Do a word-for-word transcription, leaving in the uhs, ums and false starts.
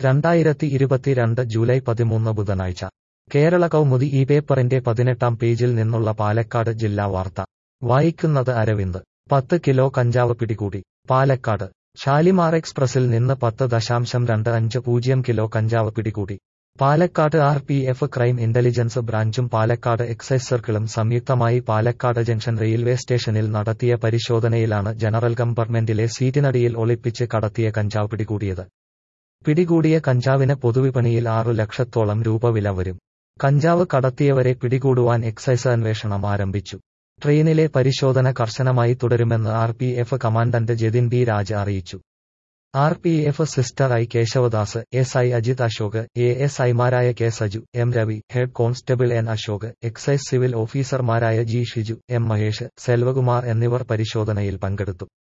രണ്ടായിരത്തി ഇരുപത്തിരണ്ട് ജൂലൈ പതിമൂന്ന് ബുധനാഴ്ച കേരള കൗമുദി ഈ പേപ്പറിന്റെ പതിനെട്ടാം പേജിൽ നിന്നുള്ള പാലക്കാട് ജില്ലാ വാർത്ത വായിക്കുന്നത് അരവിന്ദ്. പത്ത് കിലോ കഞ്ചാവ് പിടികൂടി. പാലക്കാട് ഷാലിമാർ എക്സ്പ്രസിൽ നിന്ന് പത്ത് ദശാംശം രണ്ട് അഞ്ച് പൂജ്യം കിലോ കഞ്ചാവ് പിടികൂടി. Palakkad R P F crime intelligence ബ്രാഞ്ചും പാലക്കാട് എക്സൈസ് സർക്കിളും സംയുക്തമായി പാലക്കാട് ജംഗ്ഷൻ റെയിൽവേ സ്റ്റേഷനിൽ നടത്തിയ പരിശോധനയിലാണ് ജനറൽ കമ്പാർട്ട്മെന്റിലെ സീറ്റിനടിയിൽ ഒളിപ്പിച്ച് കടത്തിയ കഞ്ചാവ് പിടികൂടിയത്. പിടികൂടിയ കഞ്ചാവിന് പൊതുവിപണിയിൽ ആറു ലക്ഷത്തോളം രൂപ വില വരും. കഞ്ചാവ് കടത്തിയവരെ പിടികൂടുവാൻ എക്സൈസ് അന്വേഷണം ആരംഭിച്ചു. ട്രെയിനിലെ പരിശോധന കർശനമായി തുടരുമെന്ന് R P F commandant Jatin B Raj അറിയിച്ചു. R P F sister I Keshavadas, S I Ajith Ashok, A S ഐമാരായ K Saju, M Ravi, head constable N Ashok, excise civil ഓഫീസർമാരായ ജി ഷിജു, എം മഹേഷ്, സെൽവകുമാർ എന്നിവർ പരിശോധനയിൽ പങ്കെടുത്തു.